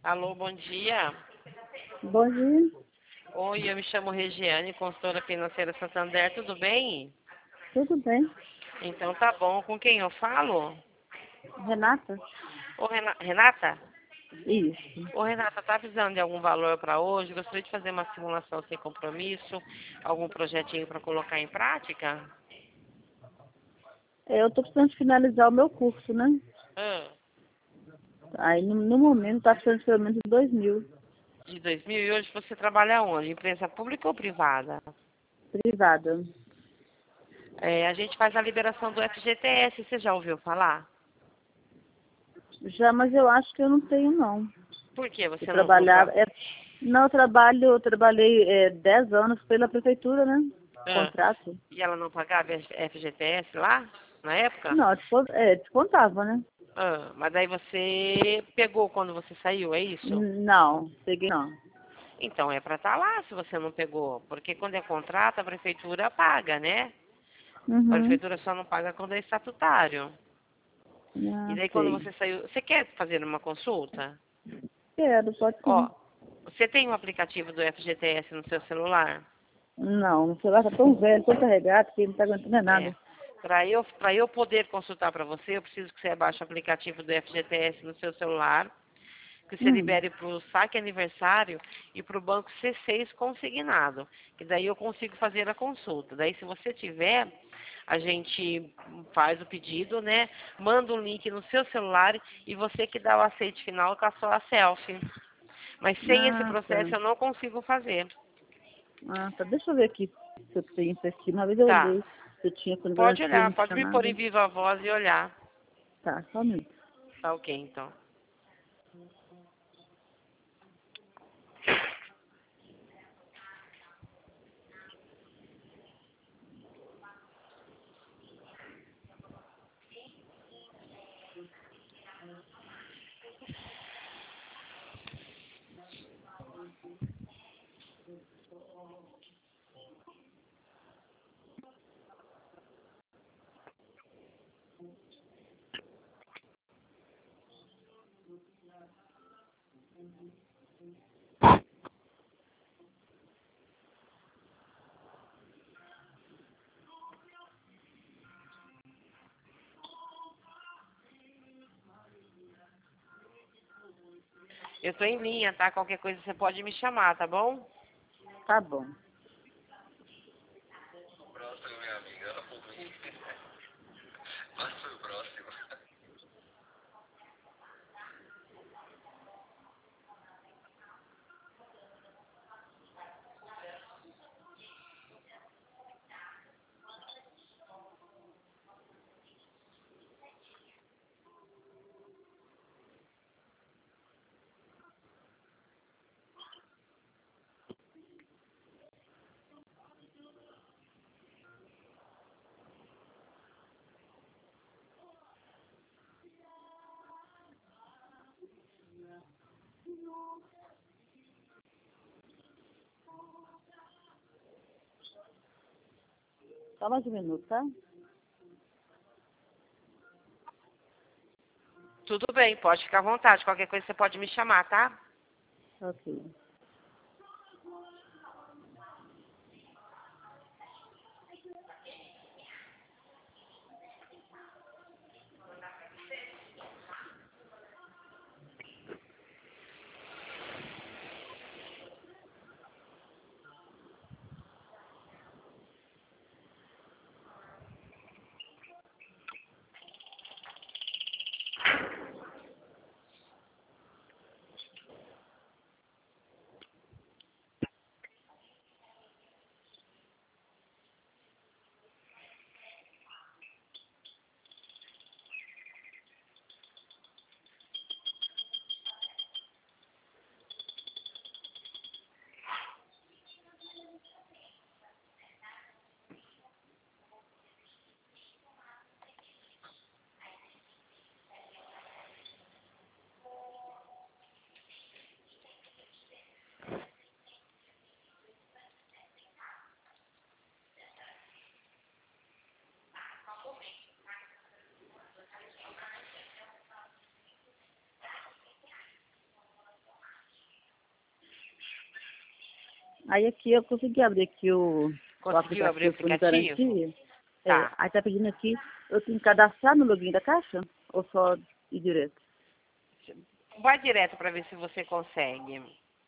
Alô, bom dia. Bom dia, Oi, eu me chamo Regiane, consultora financeira Santander, tudo bem? tudo bem? Então tá bom. Com quem eu falo? Renata? Ô, Renata? Isso. Ô, Renata, tá precisando de algum valor para hoje? Gostaria de fazer uma simulação sem compromisso, algum projetinho para colocar em prática? Eu estou precisando finalizar o meu curso, né? Ah, Aí, no momento, está precisando de pelo menos 2.000, de 2000 e hoje você trabalha onde? Empresa pública ou privada? privada. A gente faz a liberação do FGTS, você já ouviu falar? Já, mas eu acho que eu não tenho, não. Por que Eu você não trabalhava... não, eu trabalhei 10 anos pela prefeitura, né? Ah, Contrato. e ela não pagava FGTS lá, na época? Não, descontava, né? Mas daí você pegou quando você saiu, é isso? Não, peguei não. Então é para estar lá se você não pegou. Porque quando é contrato, a prefeitura paga, né? A Uhum. prefeitura só não paga quando é estatutário. E Ah, daí quando sei. você saiu, você quer fazer uma consulta? Quero, pode Ó, sim. você tem um aplicativo do FGTS no seu celular? Não, o celular tá tão velho, tão carregado, que não tá aguentando é É. nada. Para eu poder consultar para você, eu preciso que você baixe o aplicativo do FGTS no seu celular, que você Hum. libere para o saque aniversário e para o banco C6 consignado, que daí eu consigo fazer a consulta. Daí, se você tiver, a gente faz o pedido, né? Manda um link no seu celular e você que dá o aceite final com a sua selfie. Mas sem esse Ah, tá. processo eu não consigo fazer. Ah, tá. Deixa eu ver aqui se eu tenho isso aqui. Uma vez eu Tá. olhei se eu tinha quando Pode antes que a olhar, gente pode me pôr chamava. em viva voz e olhar. Tá, só um minuto. Tá ok, então. Eu tô em linha, tá? Qualquer coisa você pode me chamar, tá bom? Tá bom. Só mais um minuto, tá? Tudo bem, pode ficar à vontade. Qualquer coisa você pode me chamar, tá? Ok. Aí aqui eu consegui abrir aqui o Conseguiu abrir o Fundo aplicativo? Garantia. Tá. Aí tá pedindo aqui, eu tenho que cadastrar no login da Caixa? Ou só ir direto? Vai direto para ver se você consegue.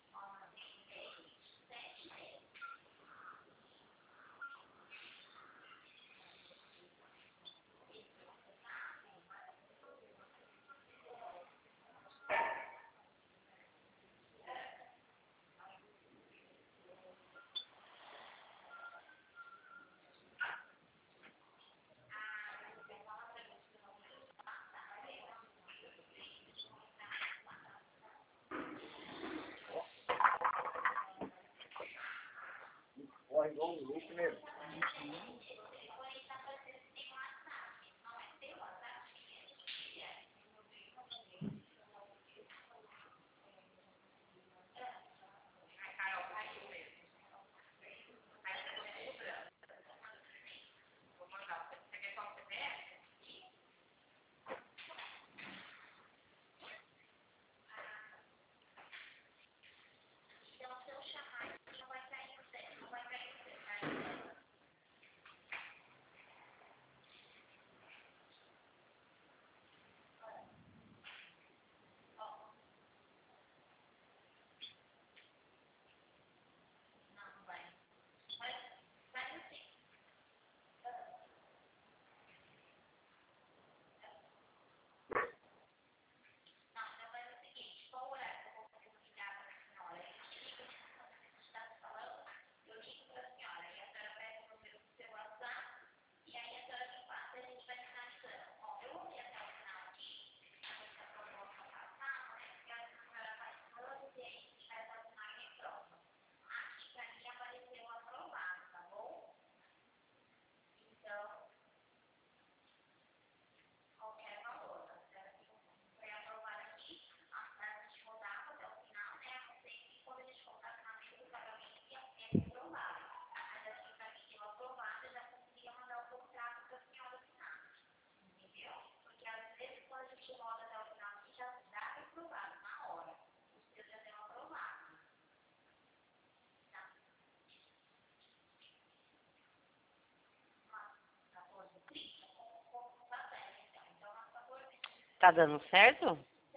Tá dando certo?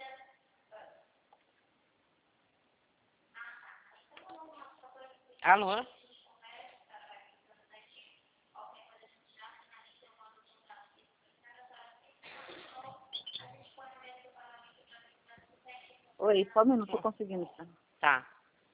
Alô? Oi, só um minuto, tô conseguindo. Tá? Tá.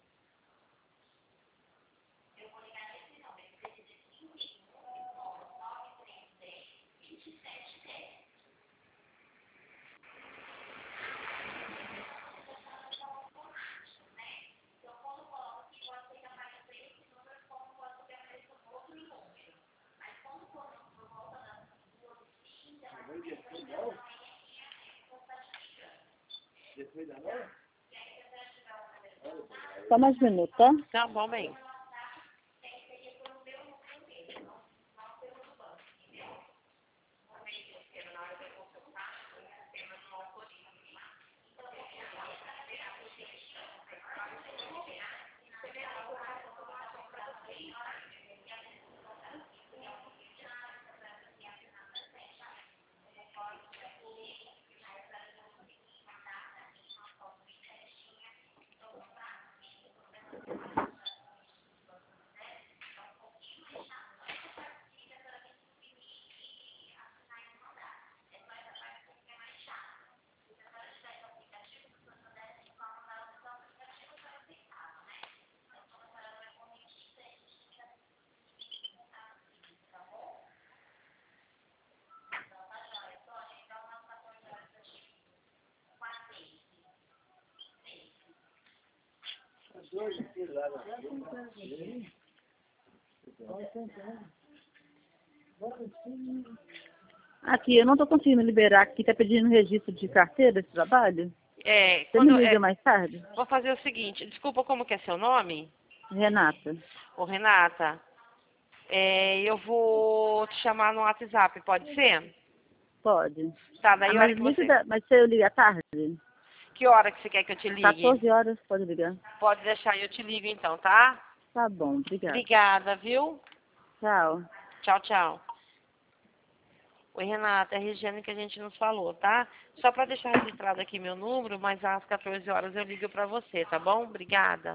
Só mais um minuto, tá? Tá bom, bem. Aqui, eu não tô conseguindo liberar aqui, tá pedindo registro de carteira esse trabalho? É, Você me quando, liga mais tarde? vou fazer o seguinte, desculpa, como que é seu nome? Renata, Ô, Renata, eu vou te chamar no WhatsApp, pode ser? pode. Tá, Ah, daí a hora mas, que você... mas se eu ligar tarde? Que hora que você quer que eu te ligue? 14 horas, pode ligar. Pode deixar, eu te ligo então, tá? Tá bom, obrigada. Obrigada, viu? Tchau. Tchau, tchau. Oi, Renata, é a Regiane que a gente nos falou, tá? Só para deixar registrado aqui meu número, mas às 14 horas eu ligo para você, tá bom? Obrigada.